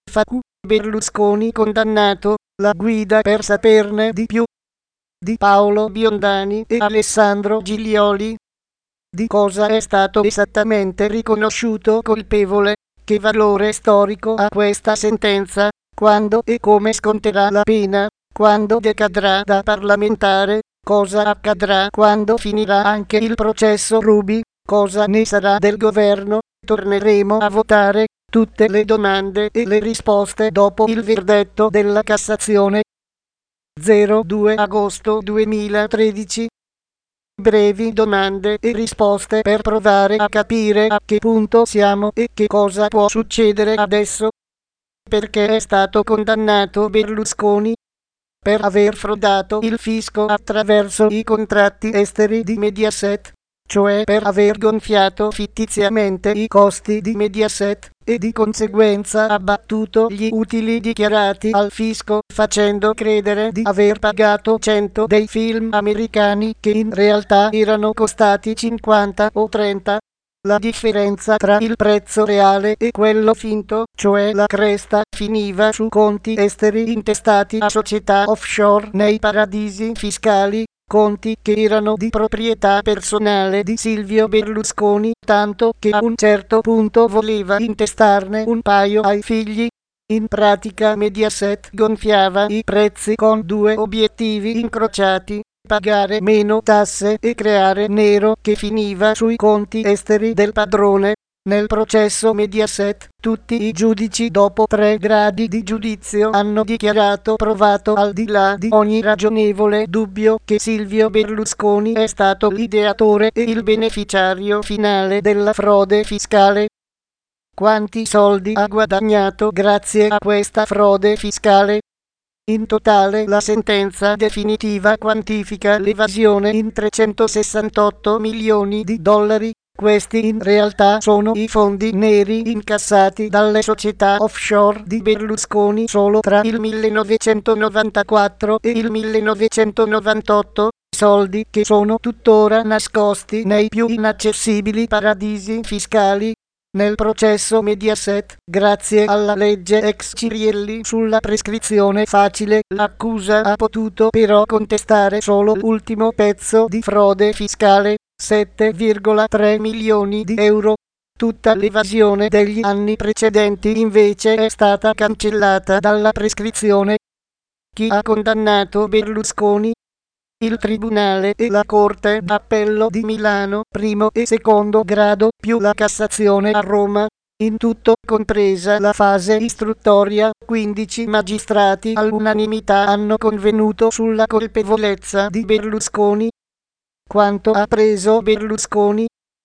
Berlusconi condannato, la guida per saperne di più. Di Paolo Biondani e Alessandro Giglioli. Di cosa è stato esattamente riconosciuto colpevole, che valore storico ha questa sentenza, quando e come sconterà la pena, quando decadrà da parlamentare, cosa accadrà quando finirà anche il processo Ruby, cosa ne sarà del governo, torneremo a votare, tutte le domande e le risposte dopo il verdetto della Cassazione. 02 agosto 2013. Brevi domande e risposte per provare a capire a che punto siamo e che cosa può succedere adesso. Perché è stato condannato Berlusconi? Per aver frodato il fisco attraverso i contratti esteri di Mediaset, cioè per aver gonfiato fittiziamente i costi di Mediaset e di conseguenza abbattuto gli utili dichiarati al fisco, facendo credere di aver pagato 100 dei film americani che in realtà erano costati 50 o 30. La differenza tra il prezzo reale e quello finto, cioè la cresta, finiva su conti esteri intestati a società offshore nei paradisi fiscali, conti che erano di proprietà personale di Silvio Berlusconi, tanto che a un certo punto voleva intestarne un paio ai figli. In pratica Mediaset gonfiava i prezzi con due obiettivi incrociati: pagare meno tasse e creare nero che finiva sui conti esteri del padrone. Nel processo Mediaset, tutti i giudici dopo 3 gradi di giudizio hanno dichiarato provato al di là di ogni ragionevole dubbio che Silvio Berlusconi è stato l'ideatore e il beneficiario finale della frode fiscale. Quanti soldi ha guadagnato grazie a questa frode fiscale? In totale la sentenza definitiva quantifica l'evasione in 368 milioni di dollari. Questi in realtà sono i fondi neri incassati dalle società offshore di Berlusconi solo tra il 1994 e il 1998, soldi che sono tuttora nascosti nei più inaccessibili paradisi fiscali. Nel processo Mediaset, grazie alla legge ex Cirielli sulla prescrizione facile, l'accusa ha potuto però contestare solo l'ultimo pezzo di frode fiscale, 7,3 milioni di euro. Tutta l'evasione degli anni precedenti invece è stata cancellata dalla prescrizione. Chi ha condannato Berlusconi? Il Tribunale e la Corte d'Appello di Milano, primo e secondo grado, più la Cassazione a Roma. In tutto, compresa la fase istruttoria, 15 magistrati all'unanimità hanno convenuto sulla colpevolezza di Berlusconi. Quanto ha preso Berlusconi?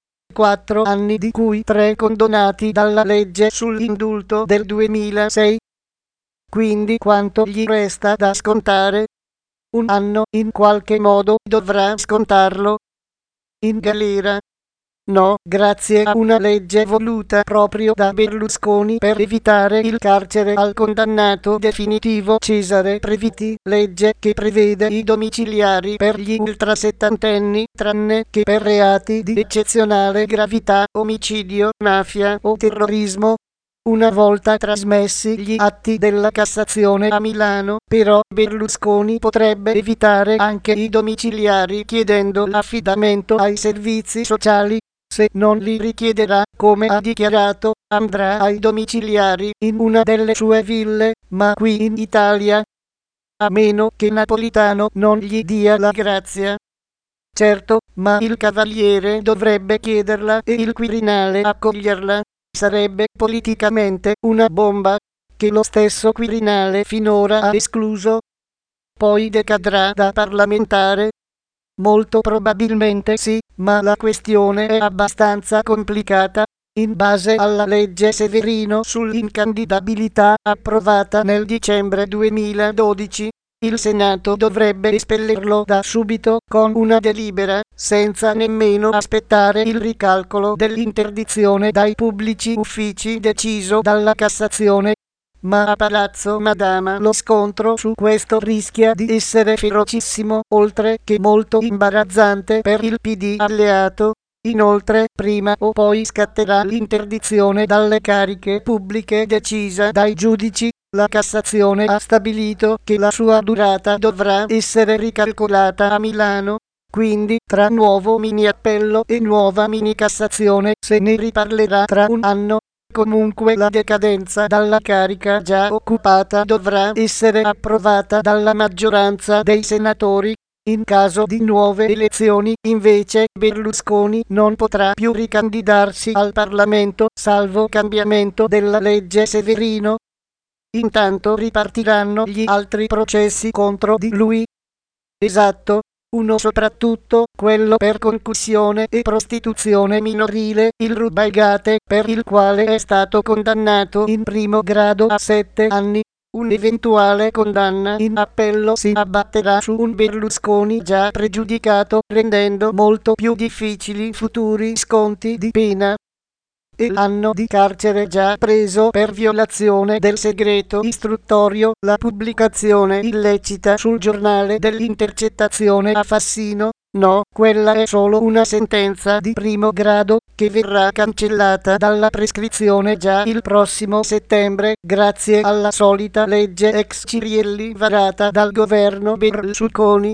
4 anni, di cui 3 condonati dalla legge sull'indulto del 2006. Quindi quanto gli resta da scontare? 1 anno, in qualche modo dovrà scontarlo. In galera? No, grazie a una legge voluta proprio da Berlusconi per evitare il carcere al condannato definitivo Cesare Previti, legge che prevede i domiciliari per gli ultrasettantenni, tranne che per reati di eccezionale gravità, omicidio, mafia o terrorismo. Una volta trasmessi gli atti della Cassazione a Milano, però, Berlusconi potrebbe evitare anche i domiciliari chiedendo l'affidamento ai servizi sociali. Se non li richiederà, come ha dichiarato, andrà ai domiciliari in una delle sue ville, ma qui in Italia. A meno che Napolitano non gli dia la grazia. Certo, ma il Cavaliere dovrebbe chiederla e il Quirinale accoglierla. Sarebbe politicamente una bomba, che lo stesso Quirinale finora ha escluso. Poi decadrà da parlamentare? Molto probabilmente sì, ma la questione è abbastanza complicata. In base alla legge Severino sull'incandidabilità approvata nel dicembre 2012, il Senato dovrebbe espellerlo da subito con una delibera, senza nemmeno aspettare il ricalcolo dell'interdizione dai pubblici uffici deciso dalla Cassazione. Ma a Palazzo Madama lo scontro su questo rischia di essere ferocissimo, oltre che molto imbarazzante per il PD alleato. Inoltre, prima o poi scatterà l'interdizione dalle cariche pubbliche decisa dai giudici. La Cassazione ha stabilito che la sua durata dovrà essere ricalcolata a Milano. Quindi, tra nuovo mini appello e nuova mini Cassazione, se ne riparlerà tra un anno. Comunque la decadenza dalla carica già occupata dovrà essere approvata dalla maggioranza dei senatori. In caso di nuove elezioni, invece, Berlusconi non potrà più ricandidarsi al Parlamento, salvo cambiamento della legge Severino. Intanto ripartiranno gli altri processi contro di lui. Esatto. Uno soprattutto, quello per concussione e prostituzione minorile, il rubaigate, per il quale è stato condannato in primo grado a 7 anni. Un'eventuale condanna in appello si abbatterà su un Berlusconi già pregiudicato, rendendo molto più difficili futuri sconti di pena. E l'anno di carcere già preso per violazione del segreto istruttorio, la pubblicazione illecita sul giornale dell'intercettazione a Fassino. No, quella è solo una sentenza di primo grado, che verrà cancellata dalla prescrizione già il prossimo settembre, grazie alla solita legge ex Cirielli varata dal governo Berlusconi.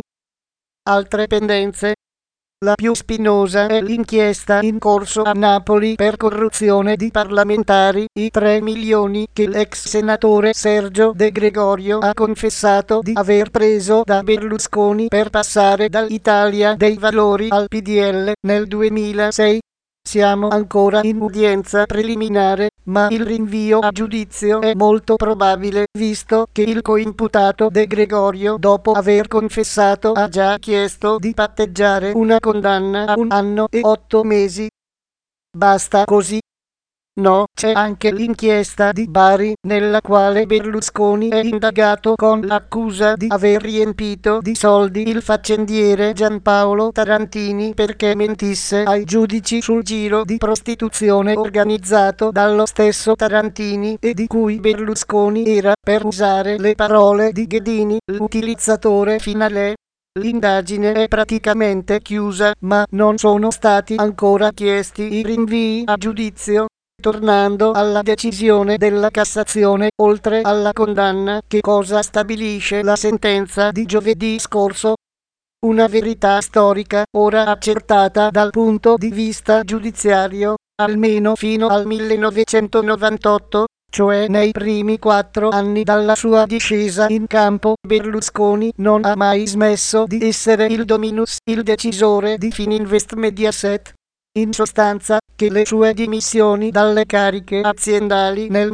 Altre pendenze. La più spinosa è l'inchiesta in corso a Napoli per corruzione di parlamentari, i 3 milioni che l'ex senatore Sergio De Gregorio ha confessato di aver preso da Berlusconi per passare dall'Italia dei Valori al PDL nel 2006. Siamo ancora in udienza preliminare, ma il rinvio a giudizio è molto probabile, visto che il coimputato De Gregorio, dopo aver confessato, ha già chiesto di patteggiare una condanna a 1 anno e 8 mesi. Basta così. No, c'è anche l'inchiesta di Bari, nella quale Berlusconi è indagato con l'accusa di aver riempito di soldi il faccendiere Gianpaolo Tarantini perché mentisse ai giudici sul giro di prostituzione organizzato dallo stesso Tarantini e di cui Berlusconi era, per usare le parole di Ghedini, l'utilizzatore finale. L'indagine è praticamente chiusa, ma non sono stati ancora chiesti i rinvii a giudizio. Tornando alla decisione della Cassazione, oltre alla condanna, che cosa stabilisce la sentenza di giovedì scorso? Una verità storica, ora accertata dal punto di vista giudiziario, almeno fino al 1998, cioè nei primi 4 anni dalla sua discesa in campo, Berlusconi non ha mai smesso di essere il dominus, il decisore di Fininvest Mediaset. In sostanza, che le sue dimissioni dalle cariche aziendali nel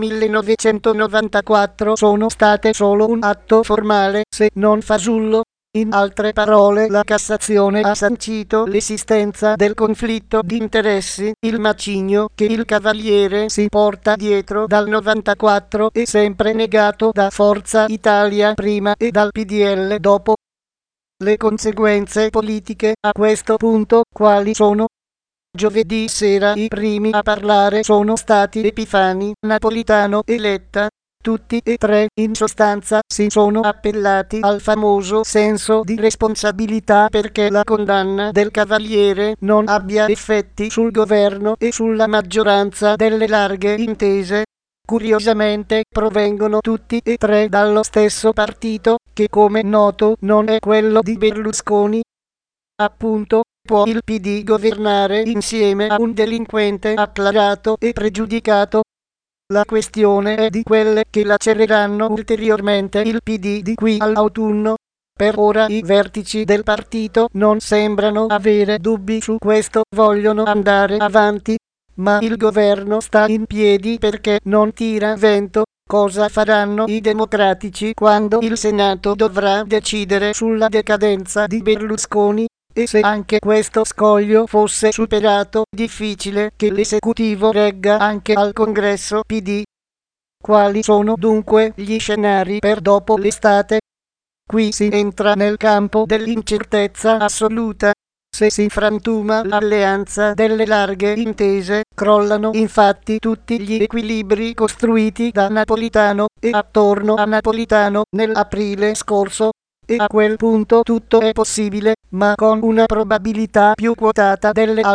1994 sono state solo un atto formale, se non fasullo. In altre parole, la Cassazione ha sancito l'esistenza del conflitto di interessi, il macigno che il Cavaliere si porta dietro dal 94 e sempre negato da Forza Italia prima e dal PDL dopo. Le conseguenze politiche a questo punto quali sono? Giovedì sera i primi a parlare sono stati Epifani, Napolitano e Letta. Tutti e 3, in sostanza, si sono appellati al famoso senso di responsabilità perché la condanna del Cavaliere non abbia effetti sul governo e sulla maggioranza delle larghe intese. Curiosamente provengono tutti e 3 dallo stesso partito, che come noto non è quello di Berlusconi. Appunto, può il PD governare insieme a un delinquente acclarato e pregiudicato? La questione è di quelle che lacereranno ulteriormente il PD di qui all'autunno. Per ora i vertici del partito non sembrano avere dubbi su questo, vogliono andare avanti, ma il governo sta in piedi perché non tira vento. Cosa faranno i democratici quando il Senato dovrà decidere sulla decadenza di Berlusconi? E se anche questo scoglio fosse superato, difficile che l'esecutivo regga anche al congresso PD. Quali sono dunque gli scenari per dopo l'estate? Qui si entra nel campo dell'incertezza assoluta. Se si frantuma l'alleanza delle larghe intese, crollano infatti tutti gli equilibri costruiti da Napolitano e attorno a Napolitano nell'aprile scorso. E a quel punto tutto è possibile, ma con una probabilità più quotata delle altre.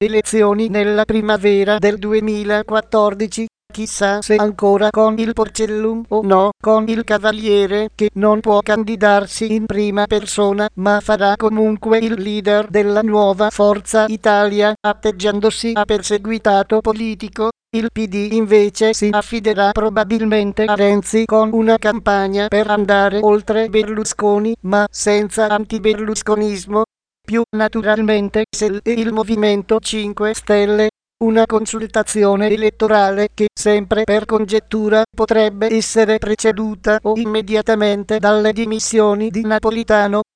elezioni nella primavera del 2014. Chissà se ancora con il Porcellum o no, con il Cavaliere che non può candidarsi in prima persona, ma farà comunque il leader della nuova Forza Italia, atteggiandosi a perseguitato politico. Il PD invece si affiderà probabilmente a Renzi con una campagna per andare oltre Berlusconi, ma senza antiberlusconismo. Più naturalmente se il Movimento 5 Stelle. Una consultazione elettorale che, sempre per congettura, potrebbe essere preceduta o immediatamente dalle dimissioni di Napolitano.